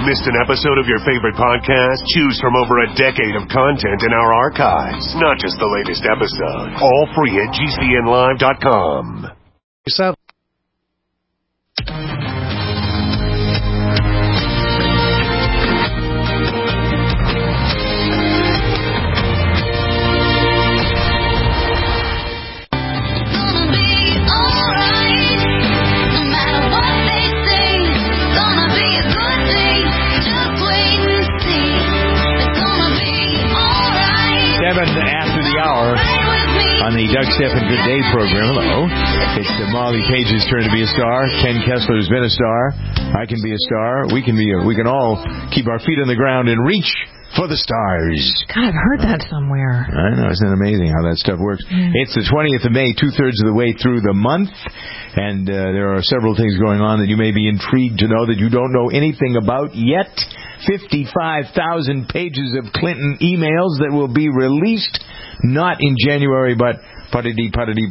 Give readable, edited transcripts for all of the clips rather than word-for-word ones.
Missed an episode of your favorite podcast? Choose from over a decade of content in our archives. Not just the latest episode. All free at GCNlive.com. After the hour on the Doug Stephan Good Day program. Hello. It's Molly Page's turn to be a star. Ken Kessler's been a star. I can be a star. We can all keep our feet on the ground and reach for the stars. God, I've heard that somewhere. I know. Isn't it amazing how that stuff works? It's the 20th of May, 2/3 of the way through the month. And there are several things going on that you may be intrigued to know that you don't know anything about yet. 55,000 pages of Clinton emails that will be released, not in January, but puttity.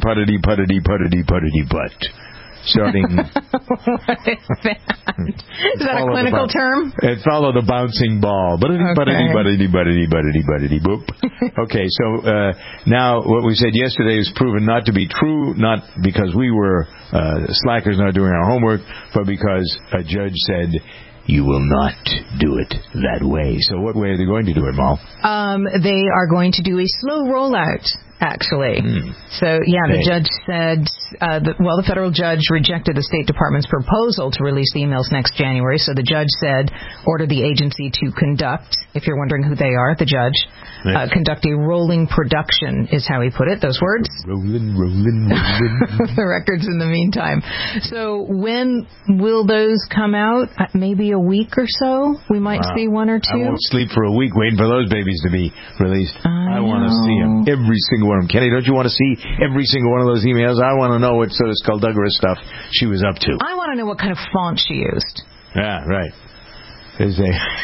Starting. What is that? Is that a clinical term? It follow the bouncing ball. Buttity, boop. Okay, so now what we said yesterday is proven not to be true, not because we were slackers not doing our homework, but because a judge said, you will not do it that way. So what way are they going to do it, Mal? They are going to do a slow rollout, actually. So, the judge said, the federal judge rejected the State Department's proposal to release the emails next January. So the judge said, order the agency to conduct, if you're wondering who they are, the judge, conduct a rolling production, is how he put it, those words. Rolling. The records in the meantime. So when will those come out? Maybe a week or so? We might see one or two? I won't sleep for a week waiting for those babies to be released. I want to see them. Every single one of them. Kenny, don't you want to see every single one of those emails? I want to know what sort of skullduggerous stuff she was up to. I want to know what kind of font she used. Yeah, right. There's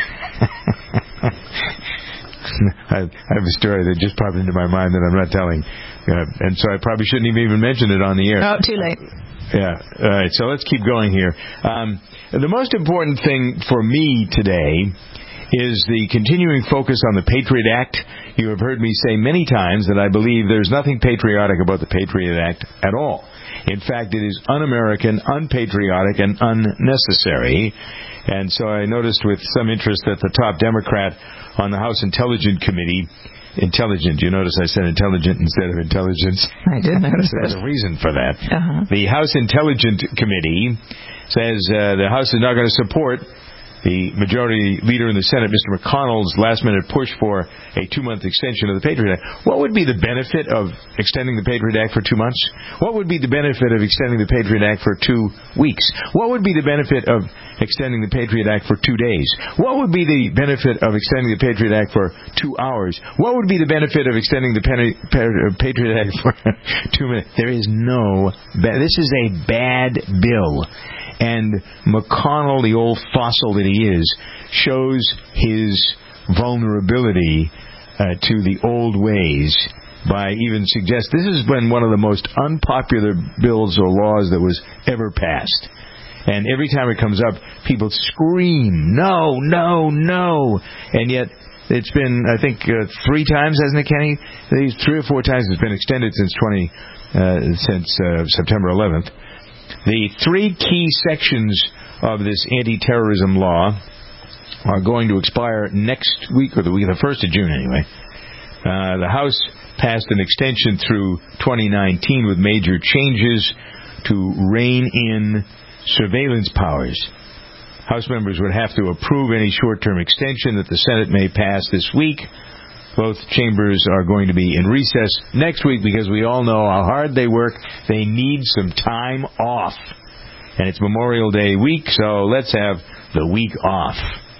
I have a story that just popped into my mind that I'm not telling. And so I probably shouldn't even mention it on the air. Oh, too late. Yeah. All right. So let's keep going here. The most important thing for me today is the continuing focus on the Patriot Act. You have heard me say many times that I believe there's nothing patriotic about the Patriot Act at all. In fact, it is un-American, unpatriotic, and unnecessary. And so I noticed with some interest that the top Democrat on the House Intelligence Committee, you notice I said intelligent instead of intelligence. I did notice that. There's a reason for that. The House Intelligence Committee says the House is not going to support the majority leader in the Senate, Mr. McConnell's last-minute push for a 2-month extension of the Patriot Act. What would be the benefit of extending the Patriot Act for 2 months? What would be the benefit of extending the Patriot Act for 2 weeks? What would be the benefit of extending the Patriot Act for 2 days? What would be the benefit of extending the Patriot Act for 2 hours? What would be the benefit of extending the Patriot Act for 2 minutes? There is no... This is a bad bill. And McConnell, the old fossil that he is, shows his vulnerability to the old ways by even this has been one of the most unpopular bills or laws that was ever passed. And every time it comes up, people scream, no, no, no. And yet it's been, I think, 3 times, hasn't it, Kenny? 3 or 4 times it's been extended since September 11th. The 3 key sections of this anti-terrorism law are going to expire next week, or the 1st of June anyway. The House passed an extension through 2019 with major changes to rein in surveillance powers. House members would have to approve any short-term extension that the Senate may pass this week. Both chambers are going to be in recess next week because we all know how hard they work. They need some time off. And it's Memorial Day week, so let's have the week off.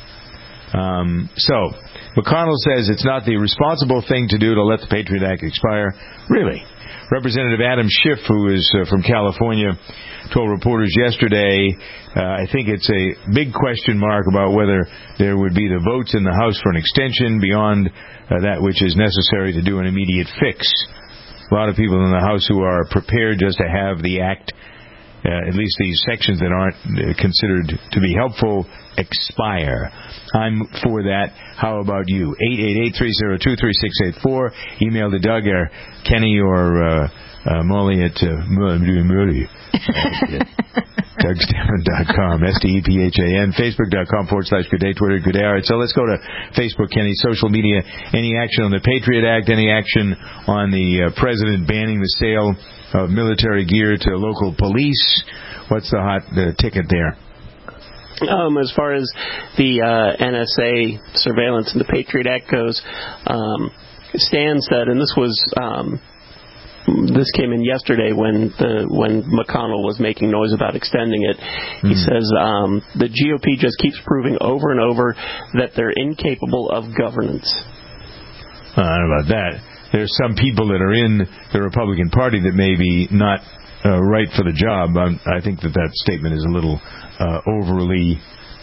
So, McConnell says it's not the responsible thing to do to let the Patriot Act expire. Really? Representative Adam Schiff, who is from California, told reporters yesterday, I think it's a big question mark about whether there would be the votes in the House for an extension beyond that which is necessary to do an immediate fix. A lot of people in the House who are prepared just to have the act, at least these sections that aren't considered to be helpful, expire. I'm for that. How about you? 888-302-3684. Email to Doug or Kenny or Molly at DougStephan.com, STEPHAN, Facebook.com/Good Day, Twitter, Good Day. All right, so let's go to Facebook, Kenny. Social media, any action on the Patriot Act, any action on the president banning the sale of military gear to local police? What's the hot ticket there? As far as the NSA surveillance and the Patriot Act goes, Stan said, and this came in yesterday when McConnell was making noise about extending it. He says the GOP just keeps proving over and over that they're incapable of governance. I don't know about that. There's some people that are in the Republican Party that may be not right for the job. I think that statement is a little overly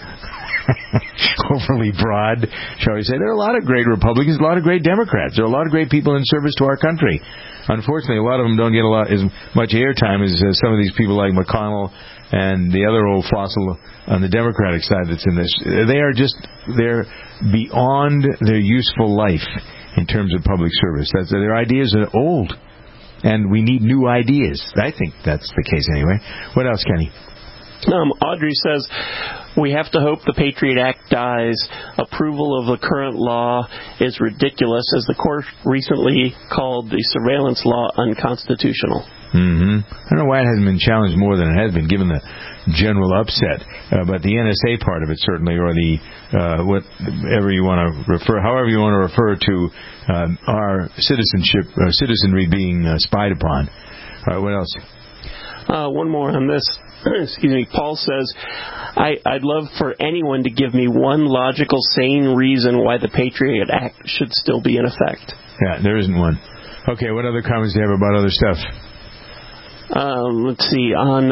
broad, shall we say. There are a lot of great Republicans, a lot of great Democrats. There are a lot of great people in service to our country. Unfortunately, a lot of them don't get as much airtime as some of these people like McConnell and the other old fossil on the Democratic side that's in this. They're beyond their useful life in terms of public service. Their ideas are old, and we need new ideas. I think that's the case anyway. What else, Kenny? Audrey says, we have to hope the Patriot Act dies. Approval of the current law is ridiculous, as the court recently called the surveillance law unconstitutional. I don't know why it hasn't been challenged more than it has been, given the general upset. But the NSA part of it, certainly, or the whatever you want to refer, however you want to refer to our citizenry being spied upon. All right, what else? One more on this. Excuse me. Paul says, I'd love for anyone to give me one logical, sane reason why the Patriot Act should still be in effect. Yeah, there isn't one. Okay, what other comments do you have about other stuff? Let's see. On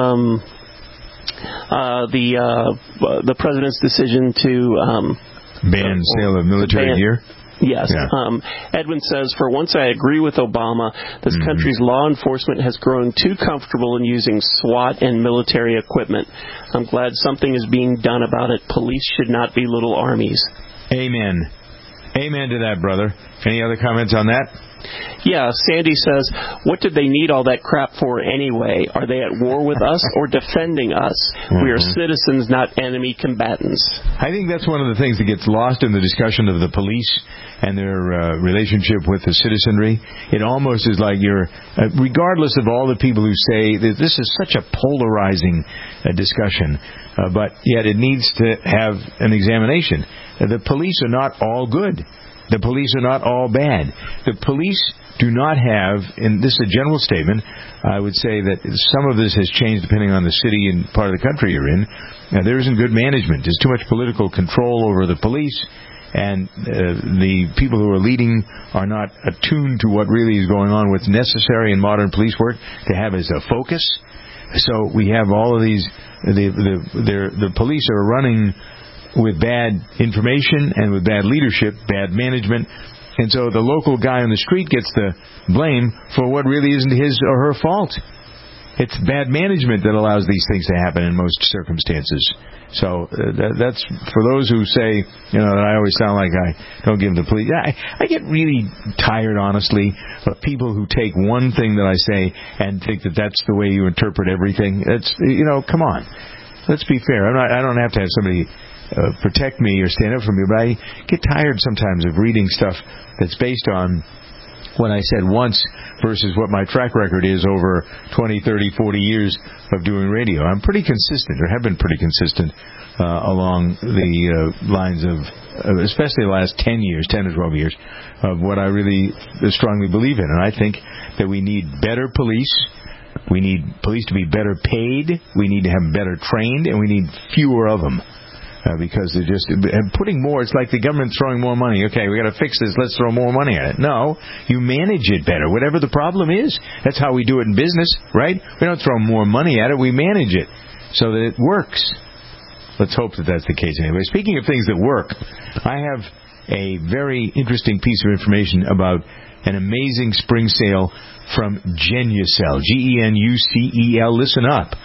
the president's decision to ban sale of military gear? Yes. Yeah. Edwin says, for once I agree with Obama. This country's law enforcement has grown too comfortable in using SWAT and military equipment. I'm glad something is being done about it. Police should not be little armies. Amen. Amen to that, brother. Any other comments on that? Yeah, Sandy says, what did they need all that crap for anyway? Are they at war with us or defending us? We are citizens, not enemy combatants. I think that's one of the things that gets lost in the discussion of the police and their relationship with the citizenry. It almost is like you're, regardless of all the people who say that this is such a polarizing discussion, but yet it needs to have an examination. The police are not all good. The police are not all bad. The police do not have, and this is a general statement, I would say that some of this has changed depending on the city and part of the country you're in. There isn't good management. There's too much political control over the police, and the people who are leading are not attuned to what really is going on, what's necessary in modern police work to have as a focus. So we have all of these, the police are running with bad information and with bad leadership, bad management, and so the local guy on the street gets the blame for what really isn't his or her fault. It's bad management that allows these things to happen in most circumstances. So that's for those who say, that I always sound like I don't give the police. I get really tired, honestly, of people who take one thing that I say and think that that's the way you interpret everything. It's come on, let's be fair. I don't have to have somebody protect me or stand up for me, but I get tired sometimes of reading stuff that's based on what I said once versus what my track record is over 20, 30, 40 years of doing radio. I'm pretty consistent, or have been pretty consistent, along the lines of, especially the last 10 or 12 years, of what I really strongly believe in. And I think that we need better police. We need police to be better paid. We need to have better trained, and we need fewer of them. Because they're just putting more. It's like the government throwing more money. Okay, we got to fix this. Let's throw more money at it. No, you manage it better. Whatever the problem is, that's how we do it in business, right? We don't throw more money at it. We manage it so that it works. Let's hope that that's the case anyway. Speaking of things that work, I have a very interesting piece of information about an amazing spring sale from Genucel. Genucel. Listen up.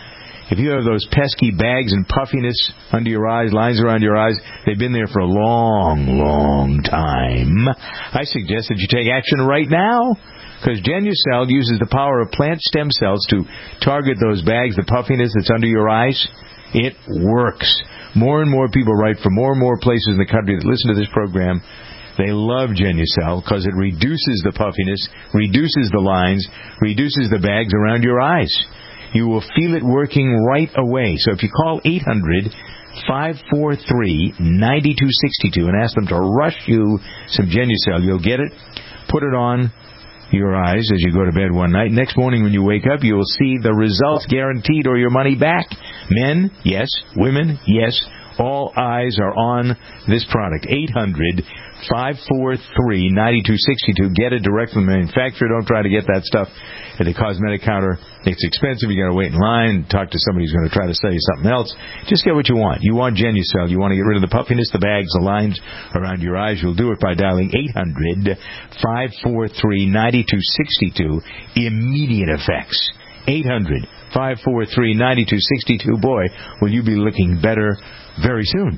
If you have those pesky bags and puffiness under your eyes, lines around your eyes, they've been there for a long, long time. I suggest that you take action right now, because Genucell uses the power of plant stem cells to target those bags, the puffiness that's under your eyes. It works. More and more people write from more and more places in the country that listen to this program. They love Genucell because it reduces the puffiness, reduces the lines, reduces the bags around your eyes. You will feel it working right away. So if you call 800-543-9262 and ask them to rush you some Genucell, you'll get it. Put it on your eyes as you go to bed one night. Next morning when you wake up, you will see the results guaranteed or your money back. Men, yes. Women, yes. All eyes are on this product. 800-543-9262. Get it direct from the manufacturer. Don't try to get that stuff at the cosmetic counter. It's expensive. You got to wait in line, talk to somebody who's going to try to sell you something else. Just get what you want. You want Genucell. You want to get rid of the puffiness, the bags, the lines around your eyes. You'll do it by dialing 800-543-9262. Immediate effects. 800-543-9262. Boy, will you be looking better very soon.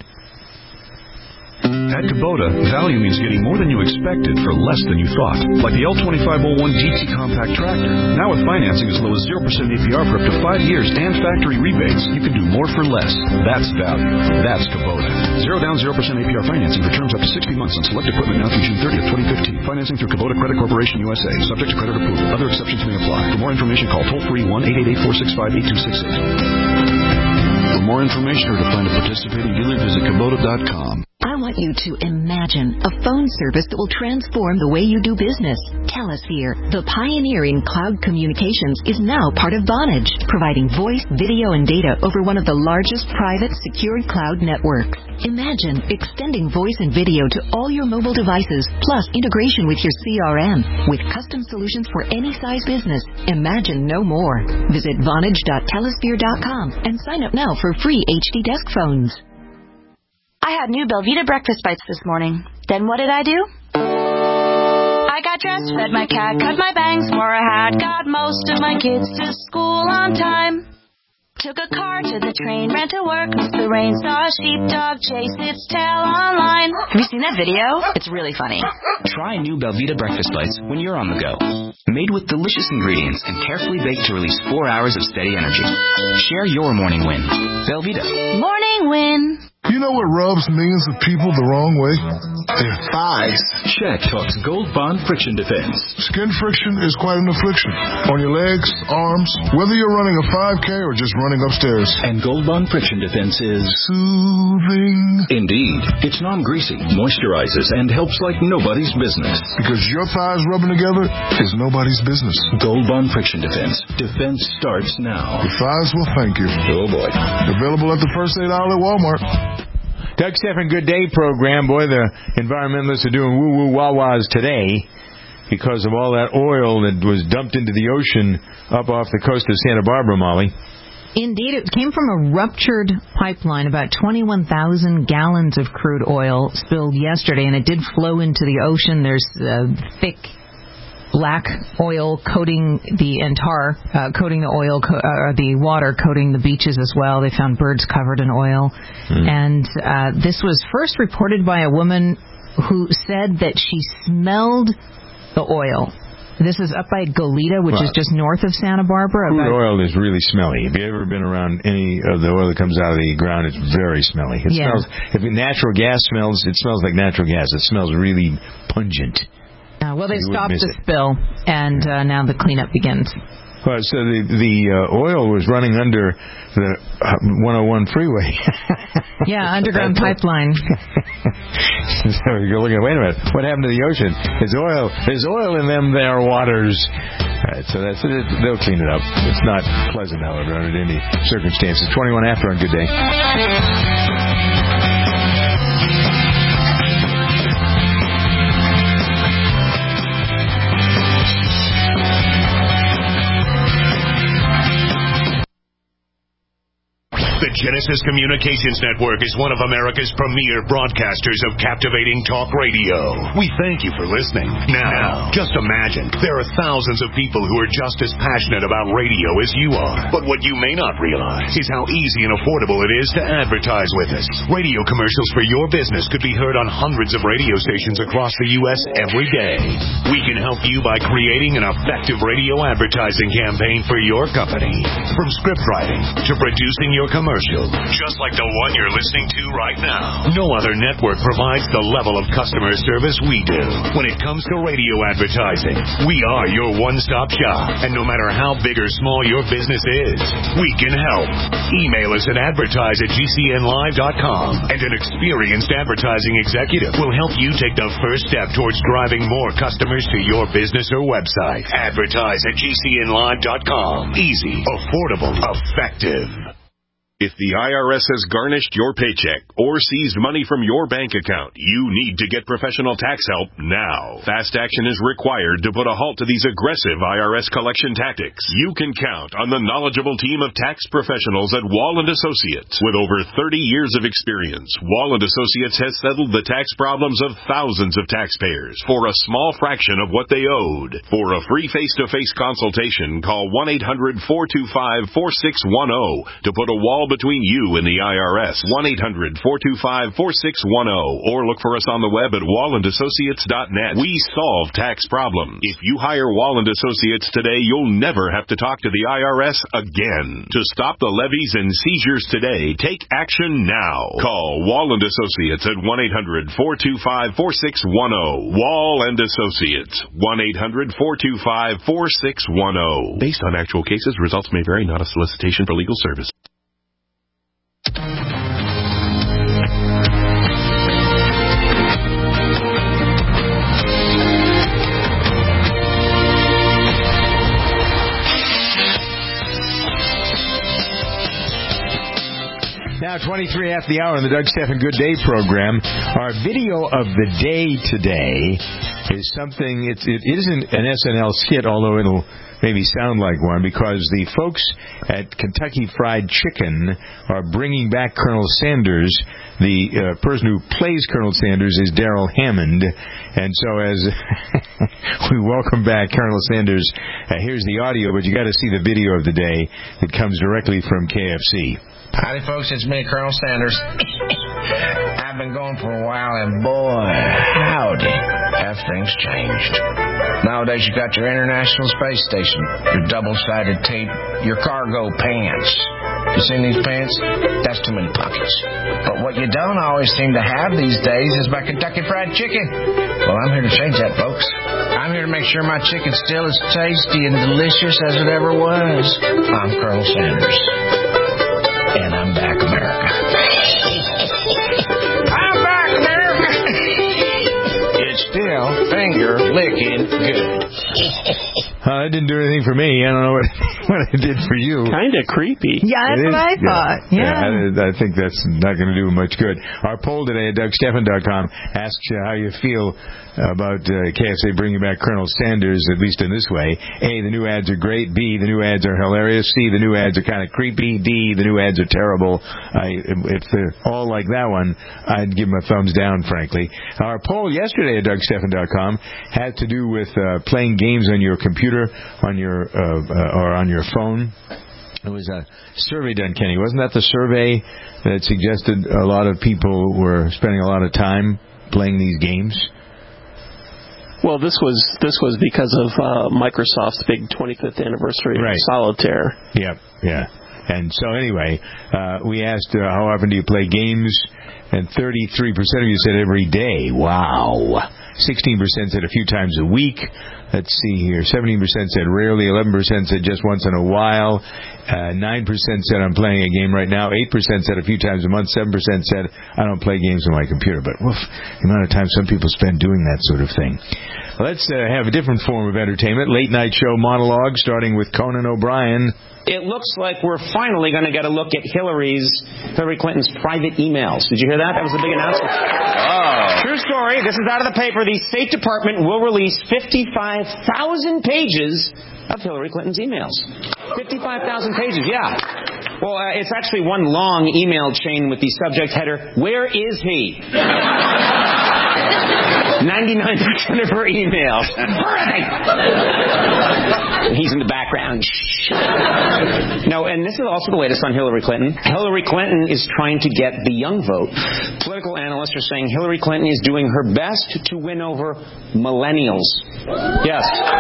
At Kubota, value means getting more than you expected for less than you thought. Like the L2501 GT compact tractor. Now with financing as low as 0% APR for up to 5 years and factory rebates, you can do more for less. That's value. That's Kubota. 0 down, 0% APR financing for terms up to 60 months on select equipment now through June 30th, 2015. Financing through Kubota Credit Corporation USA. Subject to credit approval. Other exceptions may apply. For more information, call toll-free 1-888-465-8266. For more information or to find a participating dealer, visit Kubota.com. I want you to imagine a phone service that will transform the way you do business. Telesphere, the pioneer in cloud communications, is now part of Vonage, providing voice, video, and data over one of the largest private secured cloud networks. Imagine extending voice and video to all your mobile devices, plus integration with your CRM. With custom solutions for any size business, imagine no more. Visit Vonage.telesphere.com and sign up now for free HD desk phones. I had new Belvita breakfast bites this morning. Then what did I do? I got dressed, fed my cat, cut my bangs, wore a hat, got most of my kids to school on time. Took a car to the train, ran to work, missed the rain, saw a sheepdog chase its tail online. Have you seen that video? It's really funny. Try new Belvita breakfast bites when you're on the go. Made with delicious ingredients and carefully baked to release 4 hours of steady energy. Share your morning win. Belvita. Morning win. You know what rubs millions of people the wrong way? Their thighs. Shaq talks Gold Bond Friction Defense. Skin friction is quite an affliction. On your legs, arms, whether you're running a 5K or just running upstairs. And Gold Bond Friction Defense is soothing. Indeed. It's non-greasy, moisturizes, and helps like nobody's business. Because your thighs rubbing together is nobody's business. Gold Bond Friction Defense. Defense starts now. Your thighs will thank you. Oh, boy. Available at the First Aid Outlet Walmart. Doug Stephan Good Day program. Boy, the environmentalists are doing woo-woo-wah-wahs today because of all that oil that was dumped into the ocean up off the coast of Santa Barbara, Molly. Indeed, it came from a ruptured pipeline. About 21,000 gallons of crude oil spilled yesterday, and it did flow into the ocean. There's thick black oil coating the coating the oil, the water coating the beaches as well. They found birds covered in oil. And this was first reported by a woman who said that she smelled the oil. This is up by Goleta, which is just north of Santa Barbara. Crude oil is really smelly. Have you ever been around any of the oil that comes out of the ground? It's very smelly. It smells. If natural gas smells, it smells like natural gas. It smells really pungent. Well, they've stopped the spill, and now the cleanup begins. Well, so the oil was running under the 101 freeway. Yeah, underground pipeline. So you're looking, wait a minute, what happened to the ocean? There's oil in them there waters. All right, so that's it. They'll clean it up. It's not pleasant, however, under any circumstances. 21 after on Good Day. The Genesis Communications Network is one of America's premier broadcasters of captivating talk radio. We thank you for listening. Now, just imagine, there are thousands of people who are just as passionate about radio as you are. But what you may not realize is how easy and affordable it is to advertise with us. Radio commercials for your business could be heard on hundreds of radio stations across the U.S. every day. We can help you by creating an effective radio advertising campaign for your company. From script writing to producing your commercial, just like the one you're listening to right now. No other network provides the level of customer service we do. When it comes to radio advertising, we are your one-stop shop. And no matter how big or small your business is, we can help. Email us at advertise@gcnlive.com, and an experienced advertising executive will help you take the first step towards driving more customers to your business or website. Advertise@gcnlive.com. Easy, affordable, effective. If the IRS has garnished your paycheck or seized money from your bank account, you need to get professional tax help now. Fast action is required to put a halt to these aggressive IRS collection tactics. You can count on the knowledgeable team of tax professionals at Wall & Associates. With over 30 years of experience, Wall & Associates has settled the tax problems of thousands of taxpayers for a small fraction of what they owed. For a free face-to-face consultation, call 1-800-425-4610 to put a wall between you and the IRS. 1-800-425-4610, or look for us on the web at wallandassociates.net. We solve tax problems. If you hire Wall & Associates today, you'll never have to talk to the IRS again. To stop the levies and seizures today, take action now. Call Wall & Associates at 1-800-425-4610. Wall & Associates, 1-800-425-4610. Based on actual cases, results may vary, not a solicitation for legal service. Now, 23 after the hour on the Doug Stephan Good Day program. Our video of the day today is something, it isn't an SNL skit, although it'll maybe sound like one, because the folks at Kentucky Fried Chicken are bringing back Colonel Sanders. The person who plays Colonel Sanders is Darrell Hammond. And so as we welcome back Colonel Sanders, here's the audio, but you got to see the video of the day that comes directly from KFC. Howdy, folks. It's me, Colonel Sanders. I've been going for a while, and boy, howdy, have things changed. Nowadays, you got your International Space Station, your double-sided tape, your cargo pants. You seen these pants? That's too many pockets. But what you don't always seem to have these days is my Kentucky Fried Chicken. Well, I'm here to change that, folks. I'm here to make sure my chicken's still as tasty and delicious as it ever was. I'm Colonel Sanders. And I'm back, America. I'm back, America. It's still finger-licking good. That didn't do anything for me. I don't know what it did for you. Kind of creepy. Yeah, that's what I thought. Yeah. I think that's not going to do much good. Our poll today at DougStephan.com asks you how you feel about KFC bringing back Colonel Sanders, at least in this way. A, the new ads are great. B, the new ads are hilarious. C, the new ads are kind of creepy. D, the new ads are terrible. If they're all like that one, I'd give them a thumbs down, frankly. Our poll yesterday at DougStephan.com had to do with playing games on your computer, on your or on your phone. It was a survey done, Kenny. Wasn't that the survey that suggested a lot of people were spending a lot of time playing these games? Well, this was because of Microsoft's big 25th anniversary of Solitaire. Yep, yeah. And so anyway, we asked how often do you play games, and 33% of you said every day. Wow. 16% said a few times a week. Let's see here. 17% said rarely. 11% said just once in a while. 9% said I'm playing a game right now. 8% said a few times a month. 7% said I don't play games on my computer. But woof, the amount of time some people spend doing that sort of thing. Let's have a different form of entertainment. Late night show monologue starting with Conan O'Brien. It looks like we're finally going to get a look at Hillary Clinton's private emails. Did you hear that? That was a big announcement. Oh. True story. This is out of the paper. The State Department will release 55,000 pages of Hillary Clinton's emails. 55,000 pages, yeah. Well, it's actually one long email chain with the subject header, "Where is he?" 99% of her emails. Where are they? He's in the background. Shh. No, and this is also the latest on Hillary Clinton. Hillary Clinton is trying to get the young vote. Political analysts are saying Hillary Clinton is doing her best to win over millennials. Yes.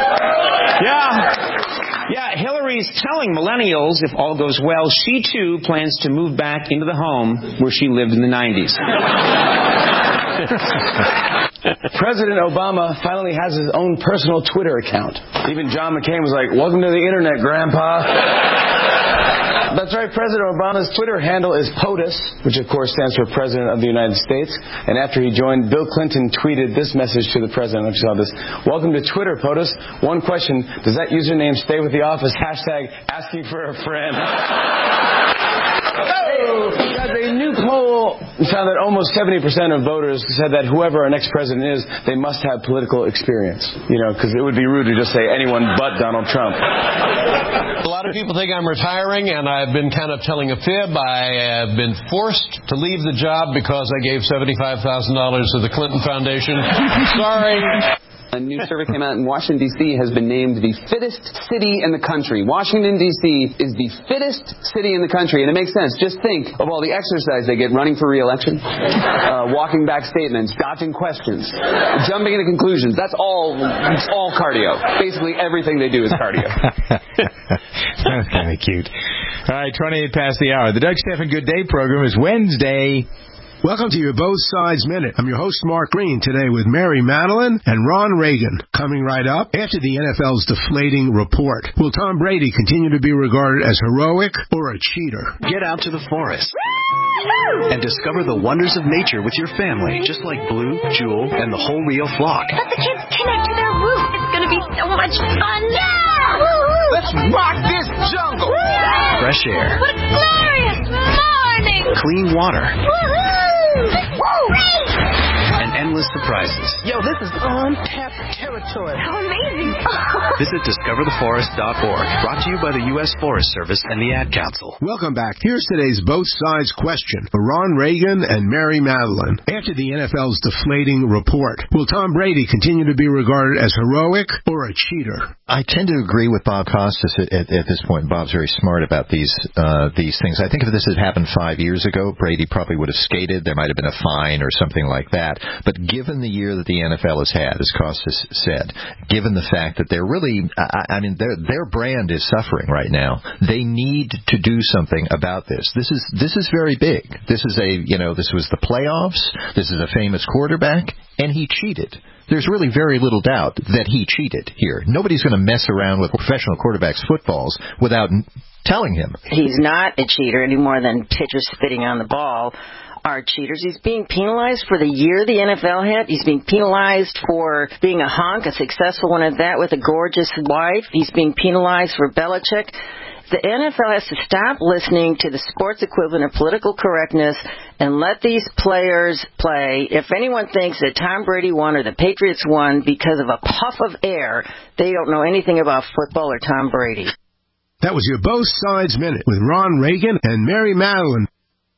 Yeah, Hillary's telling millennials, if all goes well, she too plans to move back into the home where she lived in the 90s. President Obama finally has his own personal Twitter account. Even John McCain was like, "Welcome to the internet, Grandpa." That's right, President Obama's Twitter handle is POTUS, which of course stands for President of the United States. And after he joined, Bill Clinton tweeted this message to the President. I saw this. "Welcome to Twitter, POTUS. One question, does that username stay with the office? Hashtag asking for a friend." A new poll found that almost 70% of voters said that whoever our next president is, they must have political experience. You know, because it would be rude to just say anyone but Donald Trump. A lot of people think I'm retiring, and I've been kind of telling a fib. I have been forced to leave the job because I gave $75,000 to the Clinton Foundation. Sorry. A new survey came out, and Washington, D.C. has been named the fittest city in the country. Washington, D.C. is the fittest city in the country, and it makes sense. Just think of all the exercise they get running for re-election, walking back statements, dodging questions, jumping into conclusions. It's all cardio. Basically, everything they do is cardio. That's kind of cute. All right, 28 past the hour. The Doug Stephan Good Day program is Wednesday. Welcome to your Both Sides Minute. I'm your host, Mark Green, today with Mary Madeline and Ron Reagan. Coming right up, after the NFL's deflating report, will Tom Brady continue to be regarded as heroic or a cheater? Get out to the forest and discover the wonders of nature with your family, just like Blue, Jewel, and the whole Rio flock. Let the kids connect to their roots. It's going to be so much fun. Yeah! Woo-hoo! Let's rock this jungle. Woo! Fresh air. What a glorious morning. Clean water. Woohoo! And endless surprises. Yo, this is untapped territory. How amazing. Visit discovertheforest.org. Brought to you by the U.S. Forest Service and the Ad Council. Welcome back. Here's today's Both Sides question for Ron Reagan and Mary Madeline. After the NFL's deflating report, will Tom Brady continue to be regarded as heroic or a cheater? I tend to agree with Bob Costas at this point. Bob's very smart about these things. I think if this had happened 5 years ago, Brady probably would have skated. There might have been a fine or something like that. But given the year that the NFL has had, as Costas said, given the fact that they're really, their brand is suffering right now, they need to do something about this. This is very big. This is this was the playoffs. This is a famous quarterback, and he cheated. There's really very little doubt that he cheated here. Nobody's going to mess around with professional quarterbacks' footballs without telling him. He's not a cheater any more than pitchers spitting on the ball are cheaters. He's being penalized for the year the NFL had. He's being penalized for being a hunk, a successful one at that, with a gorgeous wife. He's being penalized for Belichick. The NFL has to stop listening to the sports equivalent of political correctness and let these players play. If anyone thinks that Tom Brady won or the Patriots won because of a puff of air, they don't know anything about football or Tom Brady. That was your Both Sides Minute with Ron Reagan and Mary Madeline.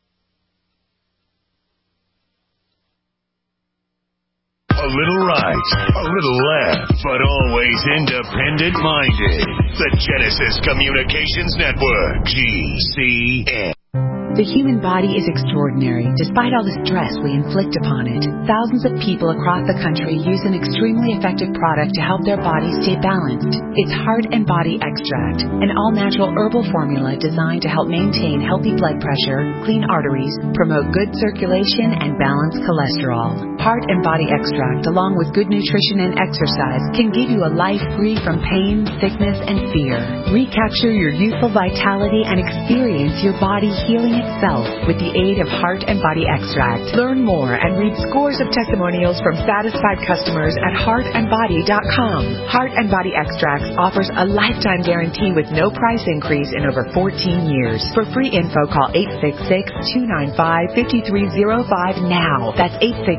A little right, a little left, but always independent-minded. The Genesis Communications Network, GCN. The human body is extraordinary, despite all the stress we inflict upon it. Thousands of people across the country use an extremely effective product to help their bodies stay balanced. It's Heart and Body Extract, an all-natural herbal formula designed to help maintain healthy blood pressure, clean arteries, promote good circulation, and balance cholesterol. Heart and Body Extract, along with good nutrition and exercise, can give you a life free from pain, sickness, and fear. Recapture your youthful vitality and experience your body healing itself with the aid of Heart and Body Extract. Learn more and read scores of testimonials from satisfied customers at heartandbody.com. Heart and Body Extracts offers a lifetime guarantee with no price increase in over 14 years. For free info, call 866-295-5305 now. That's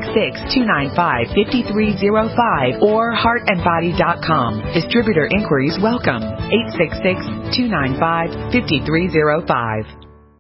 866-295-5305 or heartandbody.com. Distributor inquiries welcome. 866-295-5305.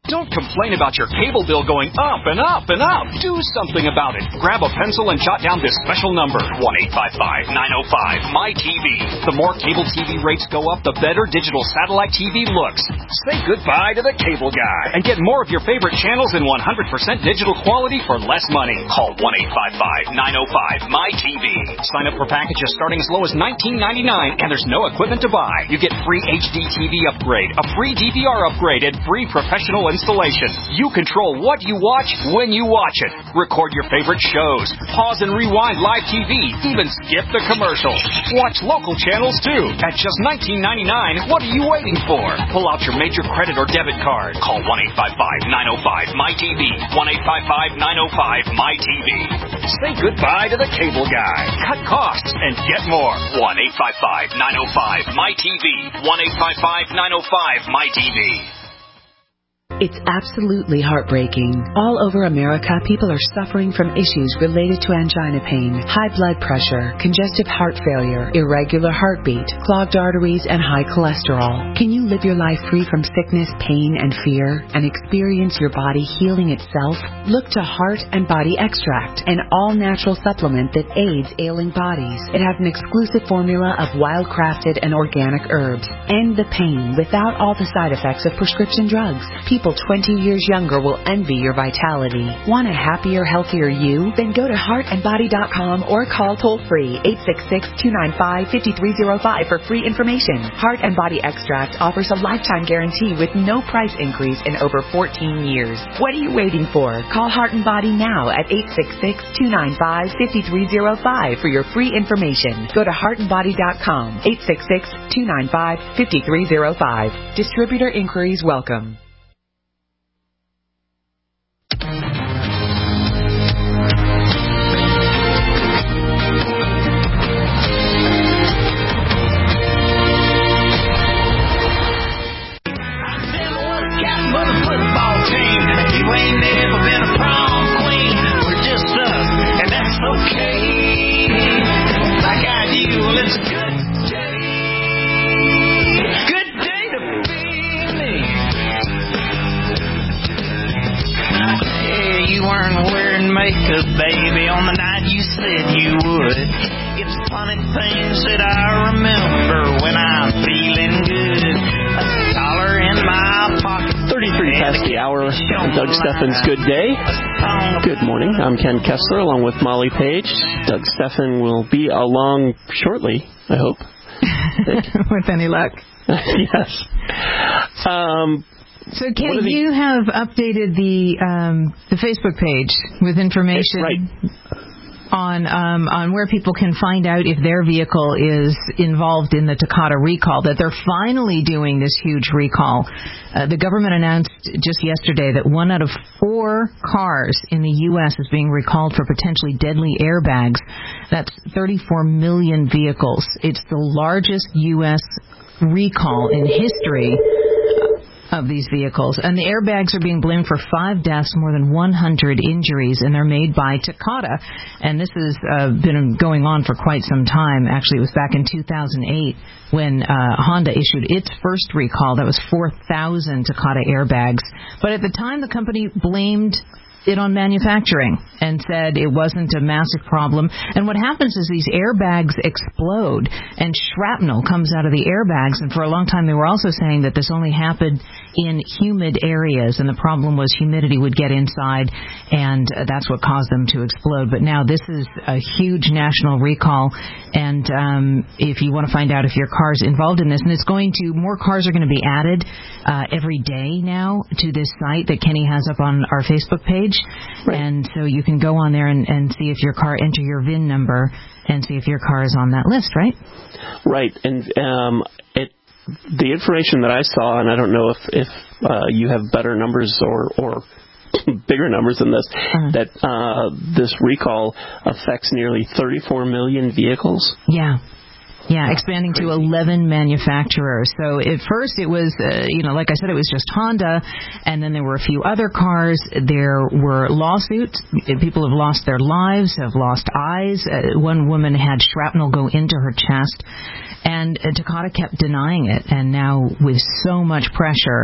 Don't complain about your cable bill going up and up and up. Do something about it. Grab a pencil and jot down this special number, 1-855-905-MY-TV. The more cable TV rates go up, the better digital satellite TV looks. Say goodbye to the cable guy and get more of your favorite channels in 100% digital quality for less money. Call 1-855-905-MY-TV. Sign up for packages starting as low as $19.99, and there's no equipment to buy. You get free HD TV upgrade, a free DVR upgrade, and free professional installation. You control what you watch when you watch it. Record your favorite shows. Pause and rewind live TV. Even skip the commercials. Watch local channels too. At just $19.99, what are you waiting for? Pull out your major credit or debit card. Call 1-855-905-MY-TV. 1-855-905-MY-TV. Say goodbye to the cable guy. Cut costs and get more. 1-855-905-MY-TV. 1-855-905-MY-TV. It's absolutely heartbreaking. All over America, people are suffering from issues related to angina pain, high blood pressure, congestive heart failure, irregular heartbeat, clogged arteries, and high cholesterol. Can you live your life free from sickness, pain, and fear, and experience your body healing itself? Look to Heart and Body Extract, an all-natural supplement that aids ailing bodies. It has an exclusive formula of wild-crafted and organic herbs. End the pain without all the side effects of prescription drugs. People 20 years younger will envy your vitality. Want a happier, healthier you? Then go to heartandbody.com or call toll-free 866-295-5305 for free information. Heart and Body Extract offers a lifetime guarantee with no price increase in over 14 years. What are you waiting for? Call Heart and Body now at 866-295-5305 for your free information. Go to heartandbody.com, 866-295-5305. Distributor inquiries welcome. Makeup, baby, on the night you said you would. It's funny things that I remember when I'm feeling good. A dollar in my pocket. 33 past the hour. Doug Steffen's Good Day. Good morning. I'm Ken Kessler along with Molly Page. Doug Steffen will be along shortly, I hope. With any luck. Yes. So, Kenny, you have updated the Facebook page with information on where people can find out if their vehicle is involved in the Takata recall, that they're finally doing this huge recall. The government announced just yesterday that 1 out of 4 cars in the U.S. is being recalled for potentially deadly airbags. That's 34 million vehicles. It's the largest U.S. recall in history of these vehicles. And the airbags are being blamed for 5 deaths, more than 100 injuries, and they're made by Takata. And this has been going on for quite some time. Actually, it was back in 2008 when Honda issued its first recall. That was 4,000 Takata airbags. But at the time, the company blamed it on manufacturing and said it wasn't a massive problem. And what happens is these airbags explode and shrapnel comes out of the airbags. And for a long time they were also saying that this only happened in humid areas, and the problem was humidity would get inside, and that's what caused them to explode. But now this is a huge national recall, and if you want to find out if your car's involved in this, and it's going to, more cars are going to be added every day now to this site that Kenny has up on our Facebook page. Right. And so you can go on there and see if your car, enter your VIN number and see if your car is on that list, right? Right. And the information that I saw, and I don't know if you have better numbers or bigger numbers than this, that this recall affects nearly 34 million vehicles. Yeah, expanding to 11 manufacturers. So at first it was, like I said, it was just Honda, and then there were a few other cars. There were lawsuits. People have lost their lives, have lost eyes. One woman had shrapnel go into her chest, and Takata kept denying it. And now with so much pressure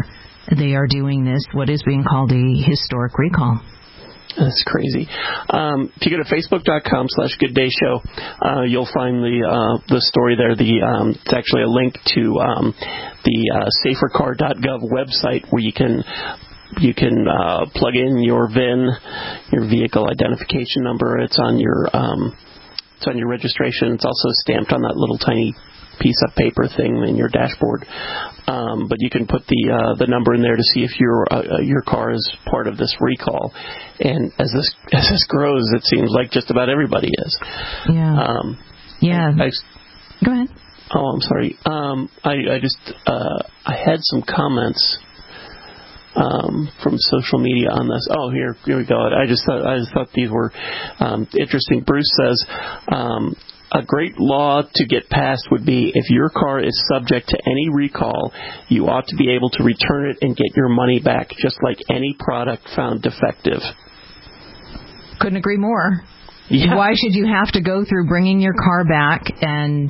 they are doing this, what is being called a historic recall. That's crazy. If you go to facebook.com/GoodDayShow, you'll find the story there. It's actually a link to the safercar.gov website where you can plug in your VIN, your vehicle identification number. It's on your registration. It's also stamped on that little tiny piece of paper thing in your dashboard. But you can put the number in there to see if your car is part of this recall. And as this grows, it seems like just about everybody is. Yeah. Go ahead. Oh, I'm sorry. I had some comments from social media on this. Oh, here we go. I just thought these were interesting. Bruce says, a great law to get passed would be if your car is subject to any recall, you ought to be able to return it and get your money back, just like any product found defective. Couldn't agree more. Yeah. Why should you have to go through bringing your car back and,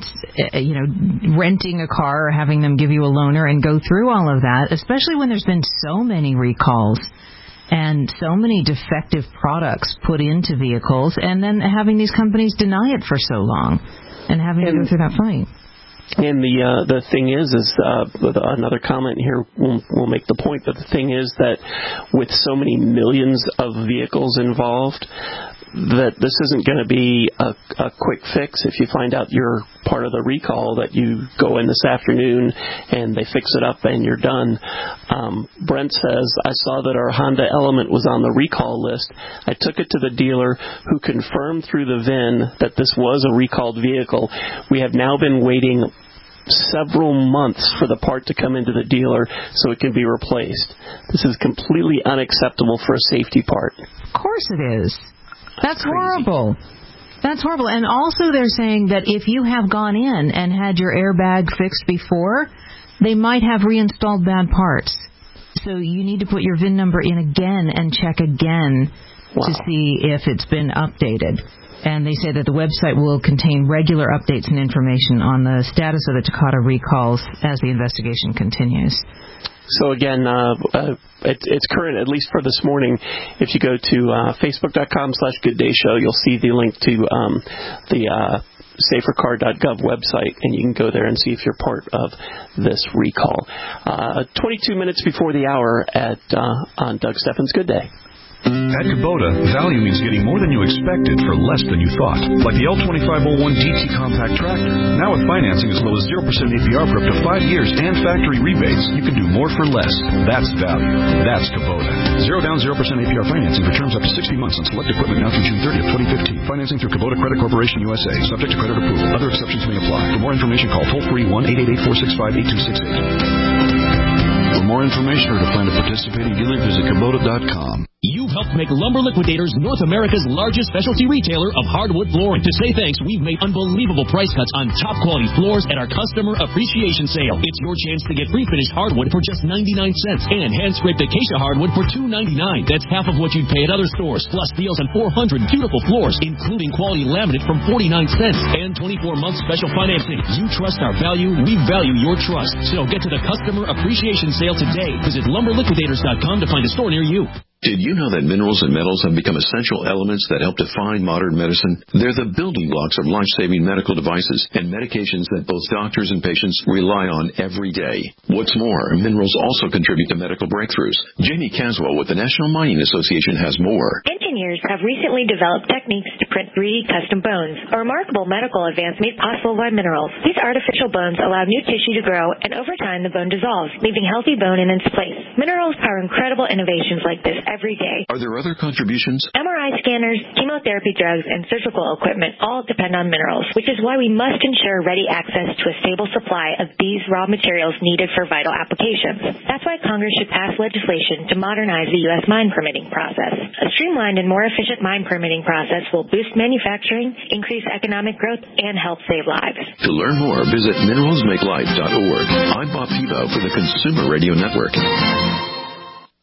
renting a car or having them give you a loaner and go through all of that, especially when there's been so many recalls and so many defective products put into vehicles, and then having these companies deny it for so long and having to go through that fight. And the thing is another comment here will make the point, but the thing is that with so many millions of vehicles involved, that this isn't going to be a quick fix. If you find out you're part of the recall, that you go in this afternoon and they fix it up and you're done. Brent says, I saw that our Honda Element was on the recall list. I took it to the dealer who confirmed through the VIN that this was a recalled vehicle. We have now been waiting several months for the part to come into the dealer so it can be replaced. This is completely unacceptable for a safety part. Of course it is. That's horrible. That's horrible. And also they're saying that if you have gone in and had your airbag fixed before, they might have reinstalled bad parts. So you need to put your VIN number in again and check again to see if it's been updated. And they say that the website will contain regular updates and information on the status of the Takata recalls as the investigation continues. So again, it's current, at least for this morning. If you go to facebook.com/GoodDayShow, you'll see the link to the safercar.gov website, and you can go there and see if you're part of this recall. 22 minutes before the hour on Doug Steffens' Good Day. At Kubota, value means getting more than you expected for less than you thought. Like the L2501 GT compact tractor. Now with financing as low as 0% APR for up to 5 years and factory rebates, you can do more for less. That's value. That's Kubota. 0 down, 0% APR financing for terms up to 60 months on select equipment now through June 30th, 2015. Financing through Kubota Credit Corporation USA. Subject to credit approval. Other exceptions may apply. For more information, call toll-free 1-888-465-8268. For more information or to find a participating dealer, visit Kubota.com. You've helped make Lumber Liquidators North America's largest specialty retailer of hardwood flooring. To say thanks, we've made unbelievable price cuts on top quality floors at our customer appreciation sale. It's your chance to get pre-finished hardwood for just 99 cents and hand-scraped acacia hardwood for $2.99. That's half of what you'd pay at other stores, plus deals on 400 beautiful floors, including quality laminate from 49 cents and 24-month special financing. You trust our value, we value your trust. So get to the customer appreciation sale today. Visit lumberliquidators.com to find a store near you. Did you know that minerals and metals have become essential elements that help define modern medicine? They're the building blocks of life-saving medical devices and medications that both doctors and patients rely on every day. What's more, minerals also contribute to medical breakthroughs. Jamie Caswell with the National Mining Association has more. Engineers have recently developed techniques to print 3D custom bones, a remarkable medical advance made possible by minerals. These artificial bones allow new tissue to grow, and over time the bone dissolves, leaving healthy bone in its place. Minerals power incredible innovations like this every day. Are there other contributions? MRI scanners, chemotherapy drugs, and surgical equipment all depend on minerals, which is why we must ensure ready access to a stable supply of these raw materials needed for vital applications. That's why Congress should pass legislation to modernize the U.S. mine permitting process. A streamlined and more efficient mine permitting process will boost manufacturing, increase economic growth, and help save lives. To learn more, visit mineralsmakelife.org. I'm Bob Thibault for the Consumer Radio Network.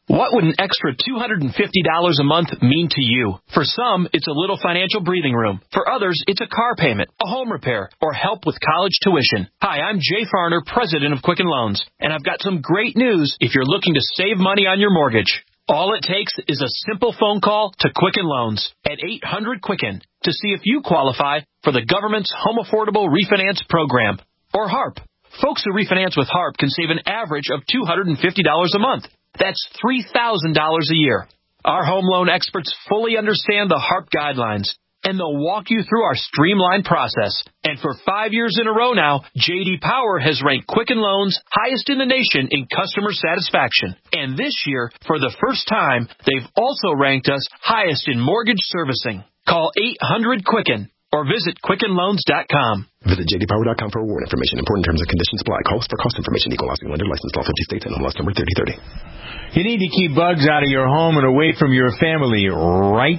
What would an extra $250 a month mean to you? For some, it's a little financial breathing room. For others, it's a car payment, a home repair, or help with college tuition. Hi, I'm Jay Farner, president of Quicken Loans, and I've got some great news if you're looking to save money on your mortgage. All it takes is a simple phone call to Quicken Loans at 800-QUICKEN to see if you qualify for the government's Home Affordable Refinance Program, or HARP. Folks who refinance with HARP can save an average of $250 a month. That's $3,000 a year. Our home loan experts fully understand the HARP guidelines, and they'll walk you through our streamlined process. And for 5 years in a row now, J.D. Power has ranked Quicken Loans highest in the nation in customer satisfaction. And this year, for the first time, they've also ranked us highest in mortgage servicing. Call 800-QUICKEN or visit QuickenLoans.com. Visit jdpower.com for award information. Important terms and conditions apply. Calls for cost information. Equal housing lender. Licensed law 50 states and MLS number 3030. You need to keep bugs out of your home and away from your family. Right.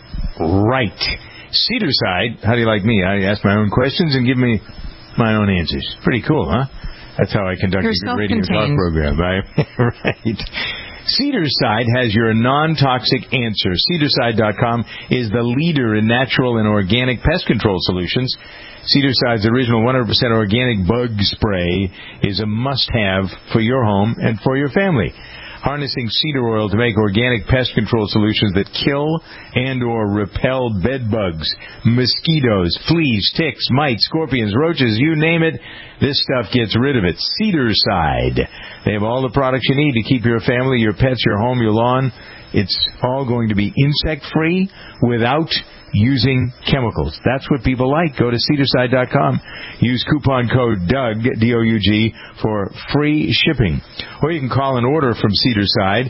Cedarside, how do you like me? I ask my own questions and give me my own answers. Pretty cool, huh? That's how I conduct a good radio talk program, right? Right. Cedarside has your non-toxic answer. Cedarside.com is the leader in natural and organic pest control solutions. Cedarside's original 100% organic bug spray is a must-have for your home and for your family. Harnessing cedar oil to make organic pest control solutions that kill and or repel bed bugs, mosquitoes, fleas, ticks, mites, scorpions, roaches, you name it, this stuff gets rid of it. Cedarside. They have all the products you need to keep your family, your pets, your home, your lawn. It's all going to be insect-free without using chemicals. That's what people like. Go to Cedarside.com. Use coupon code DOUG, D-O-U-G, for free shipping. Or you can call an order from Cedarside,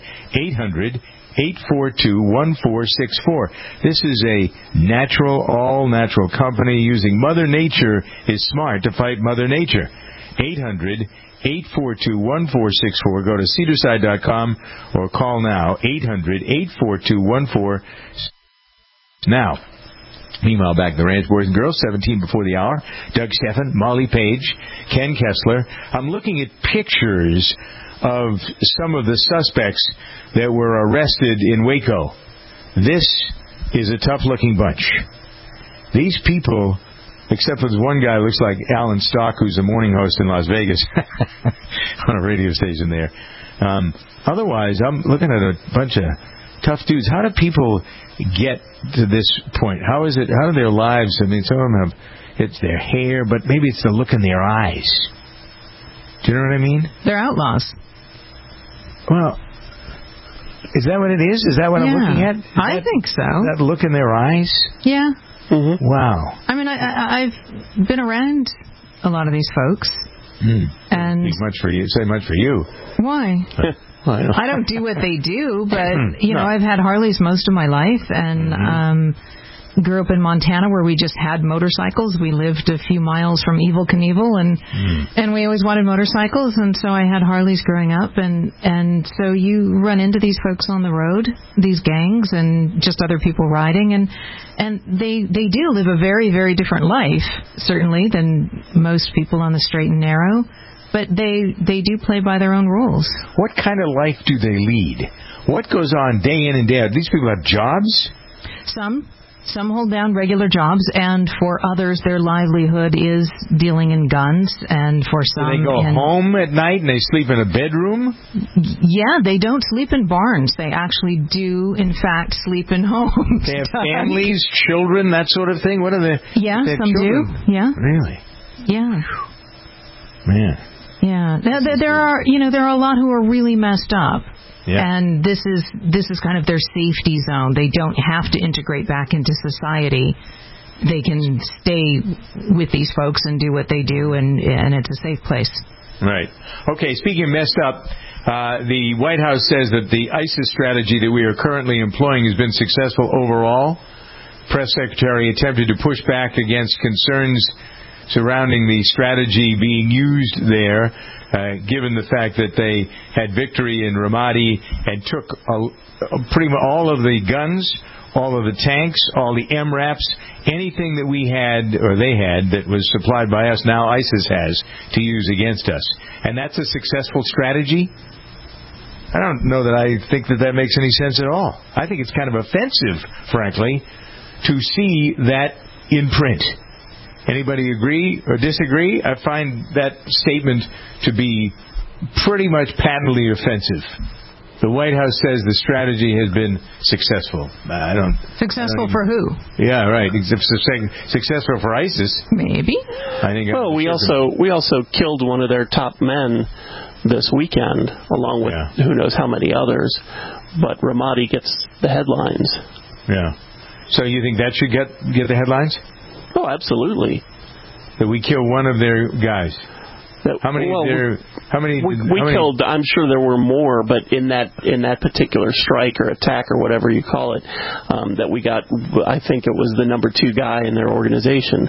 800-842-1464. This is a natural, all-natural company using Mother Nature is smart to fight Mother Nature. 800-842-1464. Go to Cedarside.com or call now, 800-842-1464. Now, meanwhile, back in the ranch, boys and girls, 17 before the hour, Doug Stephan, Molly Page, Ken Kessler. I'm looking at pictures of some of the suspects that were arrested in Waco. This is a tough-looking bunch. These people, except for this one guy who looks like Alan Stock, who's a morning host in Las Vegas on a radio station there. Otherwise, I'm looking at a bunch of tough dudes. How do people get to this point? How is it? How do their lives? I mean, some of them have it's their hair, but maybe it's the look in their eyes. Do you know what I mean? They're outlaws. Well, is that what it is? Is that what I'm looking at? I think so. That look in their eyes? Yeah. Mm-hmm. Wow. I mean, I've been around a lot of these folks. And much for you. Say much for you. Why? I don't do what they do, but, you know, I've had Harleys most of my life, and grew up in Montana where we just had motorcycles. We lived a few miles from Evel Knievel, and we always wanted motorcycles, and so I had Harleys growing up, and so you run into these folks on the road, these gangs, and just other people riding, and they do live a very, very different life, certainly, than most people on the straight and narrow. But they do play by their own rules. What kind of life do they lead? What goes on day in and day out? These people have jobs? Some hold down regular jobs, and for others, their livelihood is dealing in guns, and for some... Do they go home at night and they sleep in a bedroom? Yeah, they don't sleep in barns. They actually do, in fact, sleep in homes. They have families, children, that sort of thing? What are the... Yeah, some children? Do. Yeah. Really? Yeah. Man. Yeah, there are a lot who are really messed up, and this is kind of their safety zone. They don't have to integrate back into society. They can stay with these folks and do what they do, and it's a safe place. Right. Okay, speaking of messed up, the White House says that the ISIS strategy that we are currently employing has been successful overall. Press Secretary attempted to push back against concerns surrounding the strategy being used there, given the fact that they had victory in Ramadi and took pretty much all of the guns, all of the tanks, all the MRAPs, anything that we had, or they had, that was supplied by us, now ISIS has to use against us. And that's a successful strategy? I don't know that I think that makes any sense at all. I think it's kind of offensive, frankly, to see that in print. Anybody agree or disagree? I find that statement to be pretty much patently offensive. The White House says the strategy has been successful. Successful for who? Yeah, right. Successful for ISIS. Maybe. I think. Well, we also killed one of their top men this weekend, along with who knows how many others. But Ramadi gets the headlines. Yeah. So you think that should get the headlines? Oh, absolutely. That we kill one of their guys. How many? We killed. I'm sure there were more, but in that particular strike or attack or whatever you call it, that we got. I think it was the number 2 guy in their organization.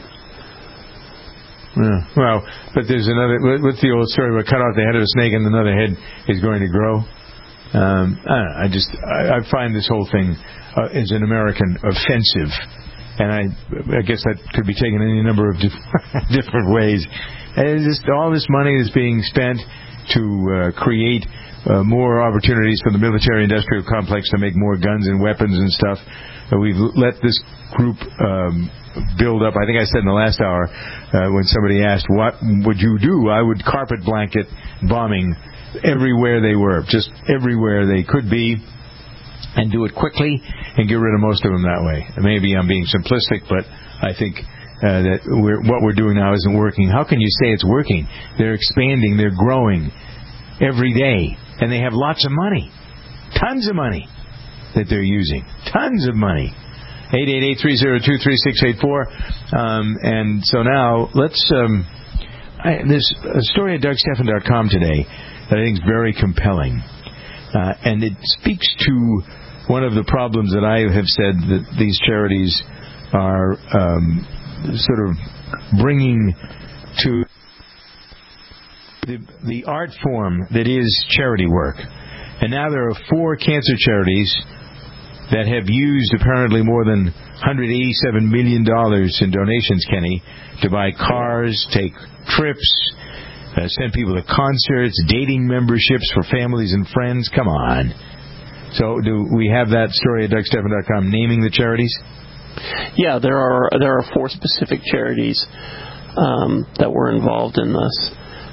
Yeah. Well, but there's another. What's the old story? We cut off the head of a snake and another head is going to grow. I don't know. I find this whole thing as an American offensive, and I guess that could be taken any number of different ways. And just all this money is being spent to create more opportunities for the military-industrial complex to make more guns and weapons and stuff. We've let this group build up. I think I said in the last hour when somebody asked, what would you do? I would carpet blanket bombing everywhere they were, just everywhere they could be, and do it quickly and get rid of most of them that way. Maybe I'm being simplistic, but I think that what we're doing now isn't working. How can you say it's working? They're expanding, they're growing every day, and they have lots of money, tons of money that they're using, tons of money. 888-302-3684. And so now let's. There's a story at DougStephan.com today that I think is very compelling, and it speaks to one of the problems that I have said that these charities are sort of bringing to the art form that is charity work. And now there are 4 cancer charities that have used apparently more than $187 million in donations, Kenny, to buy cars, take trips, send people to concerts, dating memberships for families and friends. Come on. So do we have that story at DougStephan.com naming the charities? Yeah, there are 4 specific charities that were involved in this.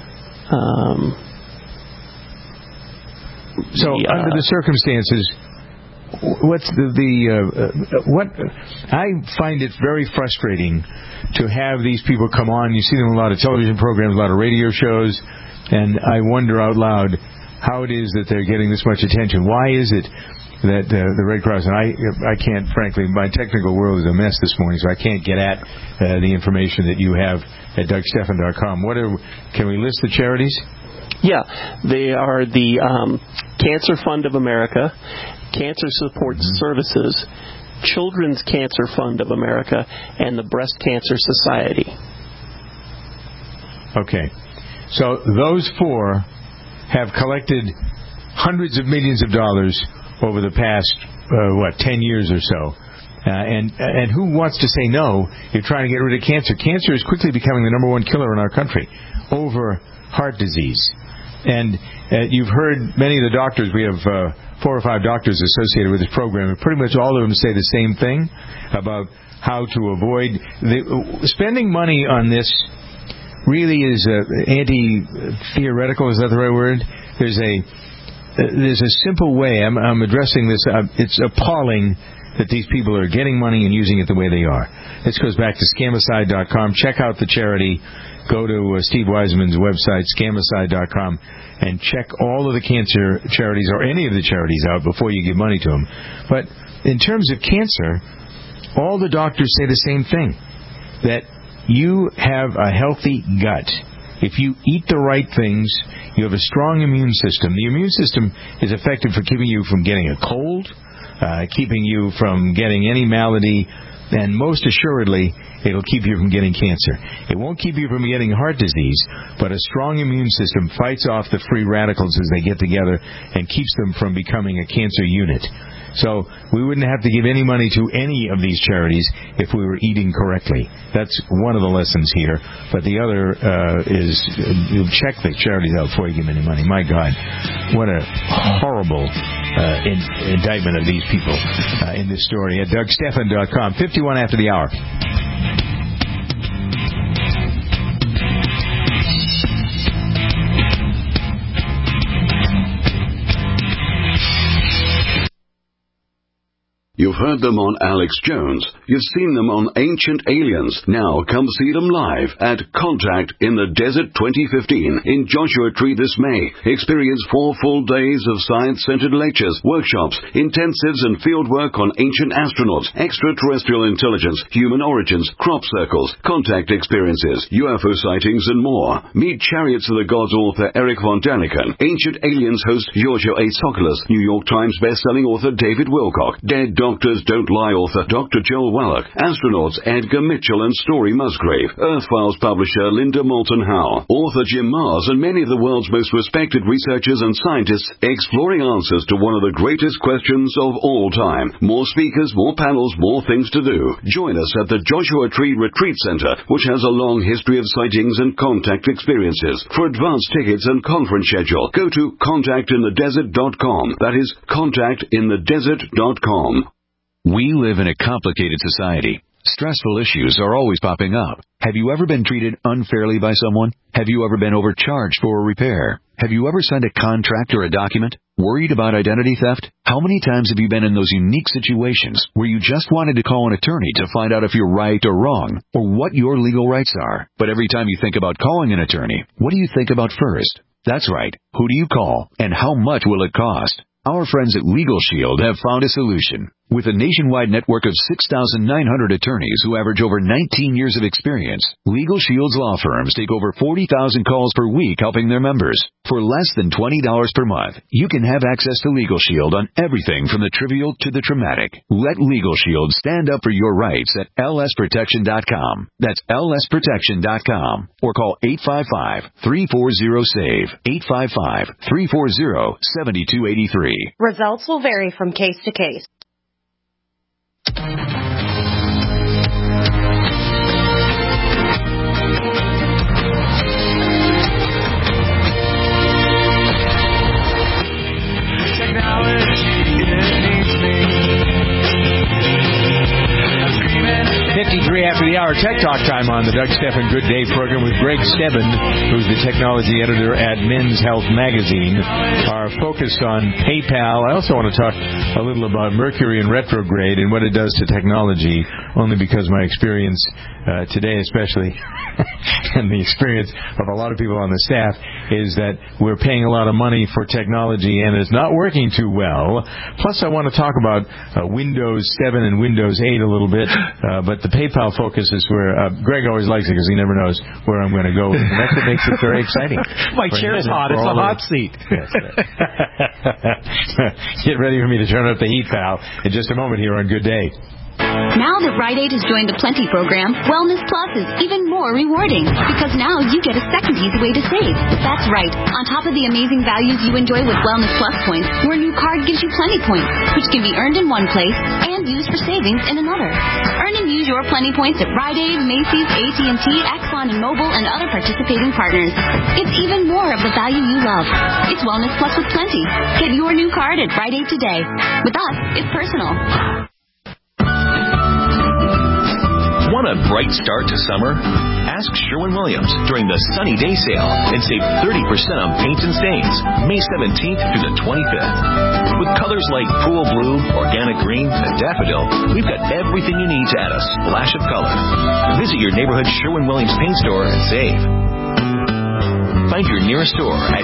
Under the circumstances, what's what? I find it very frustrating to have these people come on. You see them in a lot of television programs, a lot of radio shows, and I wonder out loud how it is that they're getting this much attention. Why is it that the Red Cross, and I can't, frankly, my technical world is a mess this morning, so I can't get at the information that you have at DougStephan.com. Can we list the charities? Yeah, they are the Cancer Fund of America, Cancer Support Services, Children's Cancer Fund of America, and the Breast Cancer Society. Okay. So those 4 have collected hundreds of millions of dollars over the past, 10 years or so. And who wants to say no? You're trying to get rid of cancer. Cancer is quickly becoming the number 1 killer in our country over heart disease. And you've heard many of the doctors. We have 4 or 5 doctors associated with this program, and pretty much all of them say the same thing about how to avoid spending money on this. Really is anti-theoretical. Is that the right word? There's a simple way. I'm addressing this. It's appalling that these people are getting money and using it the way they are. This goes back to Scamicide.com. Check out the charity. Go to Steve Wiseman's website, Scamicide.com, and check all of the cancer charities or any of the charities out before you give money to them. But in terms of cancer, all the doctors say the same thing, that you have a healthy gut. If you eat the right things, you have a strong immune system. The immune system is effective for keeping you from getting a cold, keeping you from getting any malady, and most assuredly, it'll keep you from getting cancer. It won't keep you from getting heart disease, but a strong immune system fights off the free radicals as they get together and keeps them from becoming a cancer unit. So we wouldn't have to give any money to any of these charities if we were eating correctly. That's one of the lessons here. But the other is you check the charities out before you give any money. My God, what a horrible indictment of these people in this story at DougStephan.com. 51 after the hour. You've heard them on Alex Jones. You've seen them on Ancient Aliens. Now come see them live at Contact in the Desert 2015 in Joshua Tree this May. Experience 4 full days of science-centered lectures, workshops, intensives and field work on ancient astronauts, extraterrestrial intelligence, human origins, crop circles, contact experiences, UFO sightings and more. Meet Chariots of the Gods author Eric von Daniken, Ancient Aliens host Giorgio A. Tsoukalos, New York Times best-selling author David Wilcock, Dead Doctors Don't Lie author Dr. Joel Wallach, astronauts Edgar Mitchell and Story Musgrave, Earth Files publisher Linda Moulton Howe, author Jim Mars, and many of the world's most respected researchers and scientists exploring answers to one of the greatest questions of all time. More speakers, more panels, more things to do. Join us at the Joshua Tree Retreat Center, which has a long history of sightings and contact experiences. For advance tickets and conference schedule, go to contactinthedesert.com. That is contactinthedesert.com. We live in a complicated society. Stressful issues are always popping up. Have you ever been treated unfairly by someone? Have you ever been overcharged for a repair? Have you ever signed a contract or a document? Worried about identity theft? How many times have you been in those unique situations where you just wanted to call an attorney to find out if you're right or wrong, or what your legal rights are? But every time you think about calling an attorney, what do you think about first? That's right. Who do you call, and how much will it cost? Our friends at Legal Shield have found a solution. With a nationwide network of 6,900 attorneys who average over 19 years of experience, Legal Shield's law firms take over 40,000 calls per week helping their members. For less than $20 per month, you can have access to Legal Shield on everything from the trivial to the traumatic. Let Legal Shield stand up for your rights at lsprotection.com. That's lsprotection.com. Or call 855-340-SAVE. 855-340-7283. Results will vary from case to case. Technology, it needs me. 53 after the hour, Tech Talk time on the Doug Stephan Good Day program with Greg Stebbin, who's the technology editor at Men's Health Magazine. Our focus on PayPal. I also want to talk a little about Mercury in retrograde and what it does to technology, only because my experience today especially, and the experience of a lot of people on the staff, is that we're paying a lot of money for technology and it's not working too well. Plus, I want to talk about Windows 7 and Windows 8 a little bit, but the PayPal focus is where Greg always likes it because he never knows where I'm going to go. And that's what makes it very exciting. My chair's hot. It's a hot seat. Yes. Get ready for me to turn up the heat, pal, in just a moment here on Good Day. Now that Rite Aid has joined the Plenty program, Wellness Plus is even more rewarding because now you get a second easy way to save. That's right. On top of the amazing values you enjoy with Wellness Plus points, your new card gives you Plenty points, which can be earned in one place and used for savings in another. Earn and use your Plenty points at Rite Aid, Macy's, AT&T, Exxon and Mobil, and other participating partners. It's even more of the value you love. It's Wellness Plus with Plenty. Get your new card at Rite Aid today. With us, it's personal. Want a bright start to summer? Ask Sherwin-Williams during the Sunny Day Sale and save 30% on paints and stains, May 17th through the 25th. With colors like pool blue, organic green, and daffodil, we've got everything you need to add a splash of color. Visit your neighborhood Sherwin-Williams paint store and save. Find your nearest store at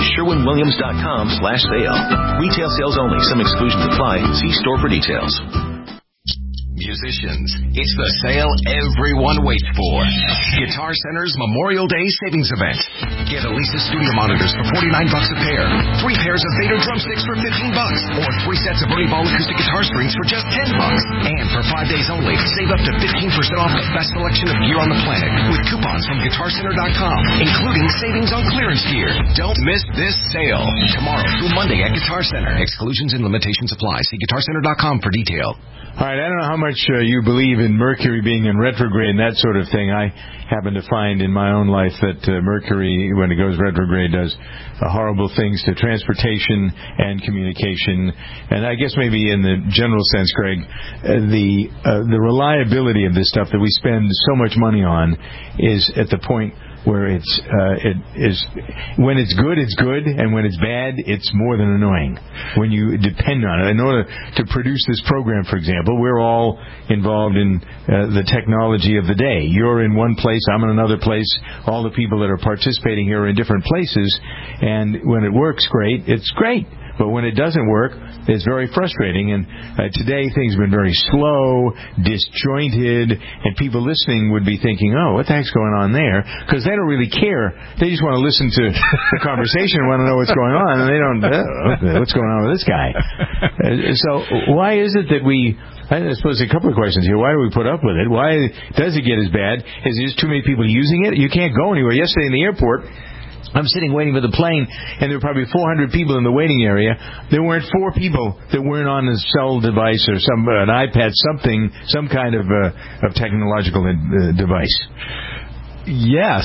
sherwinwilliams.com/sale. Retail sales only. Some exclusions apply. See store for details. musicians, it's the sale everyone waits for. Guitar Center's Memorial Day Savings Event. Get Alesis studio monitors for $49 a pair, 3 pairs of Vader drumsticks for $15, or 3 sets of Bernie Ball acoustic guitar strings for just $10. And for 5 days only, save up to 15% off the best selection of gear on the planet with coupons from GuitarCenter.com, including savings on clearance gear. Don't miss this sale. Tomorrow through Monday at Guitar Center. Exclusions and limitations apply. See GuitarCenter.com for detail. All right, I don't know how much you believe in Mercury being in retrograde and that sort of thing. I happen to find in my own life that Mercury, when it goes retrograde, does horrible things to transportation and communication. And I guess maybe in the general sense, Greg, the reliability of this stuff that we spend so much money on is at the point where it is when it's good, and when it's bad, it's more than annoying. When you depend on it, in order to produce this program, for example, we're all involved in the technology of the day. You're in one place, I'm in another place. All the people that are participating here are in different places, and when it works great, it's great. But when it doesn't work, it's very frustrating. And today things have been very slow, disjointed, and people listening would be thinking, oh, what the heck's going on there? Because they don't really care. They just want to listen to the conversation and want to know what's going on, and they don't, what's going on with this guy? So why is it that I suppose a couple of questions here. Why do we put up with it? Why does it get as bad? Is there just too many people using it? You can't go anywhere. Yesterday in the airport, I'm sitting waiting for the plane, and there were probably 400 people in the waiting area. There weren't 4 people that weren't on a cell device or an iPad, some kind of technological device. Yes.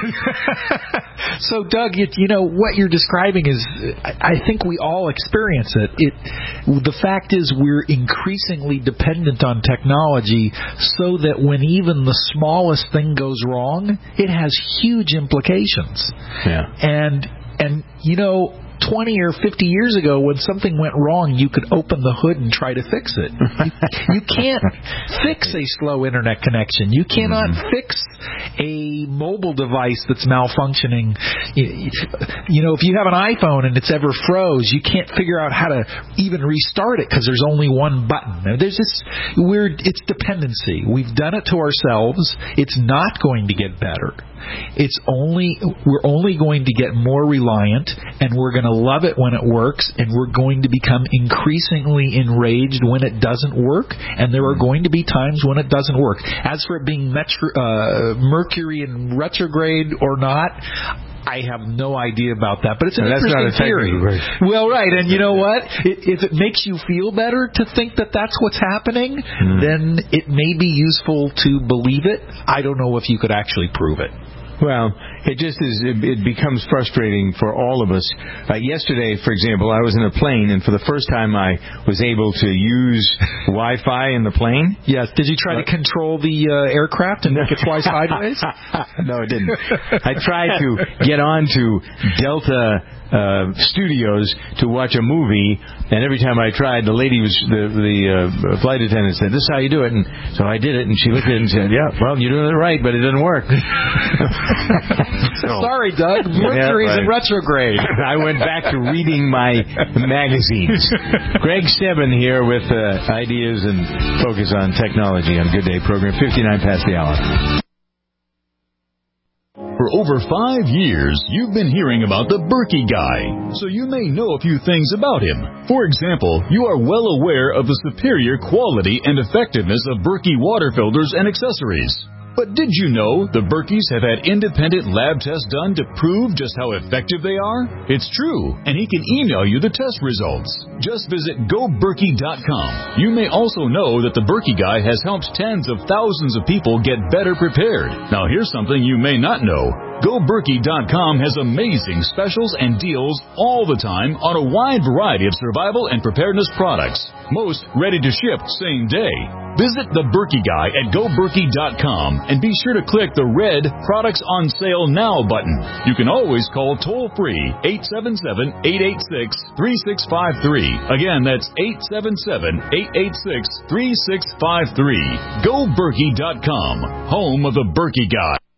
So, Doug, what you're describing is, I think we all experience it. The fact is we're increasingly dependent on technology so that when even the smallest thing goes wrong, it has huge implications. Yeah. And 20 or 50 years ago, when something went wrong, you could open the hood and try to fix it. You can't fix a slow internet connection. You cannot fix a mobile device that's malfunctioning. If you have an iPhone and it's ever froze, you can't figure out how to even restart it because there's only one button. There's this weird, it's dependency. We've done it to ourselves. It's not going to get better. We're only going to get more reliant, and we're going to love it when it works, and we're going to become increasingly enraged when it doesn't work, and there are going to be times when it doesn't work. As for it being Mercury in retrograde or not, I have no idea about that, but it's an interesting theory. Well, right, and you know what? If it makes you feel better to think that that's what's happening, then it may be useful to believe it. I don't know if you could actually prove it. Well, it just is. It becomes frustrating for all of us. Yesterday, for example, I was in a plane, and for the first time, I was able to use Wi-Fi in the plane. Yes. Did you try to control the aircraft and make it fly sideways? No, it didn't. I tried to get on to Delta Studios to watch a movie, and every time I tried, the flight attendant said, "This is how you do it." And so I did it, and she looked at it and said, "Yeah, well, you're doing it right, but it didn't work." Sorry, Doug. Mercury's in retrograde. I went back to reading my magazines. Greg Stebbin here with ideas and focus on technology on Good Day program, 59 past the hour. For over 5 years, you've been hearing about the Berkey Guy, so you may know a few things about him. For example, you are well aware of the superior quality and effectiveness of Berkey water filters and accessories. But did you know the Berkeys have had independent lab tests done to prove just how effective they are? It's true, and he can email you the test results. Just visit GoBerkey.com. You may also know that the Berkey Guy has helped tens of thousands of people get better prepared. Now here's something you may not know. GoBerkey.com has amazing specials and deals all the time on a wide variety of survival and preparedness products. Most ready to ship same day. Visit the Berkey Guy at GoBerkey.com and be sure to click the red Products on Sale Now button. You can always call toll-free 877-886-3653. Again, that's 877-886-3653. GoBerkey.com, home of the Berkey Guy.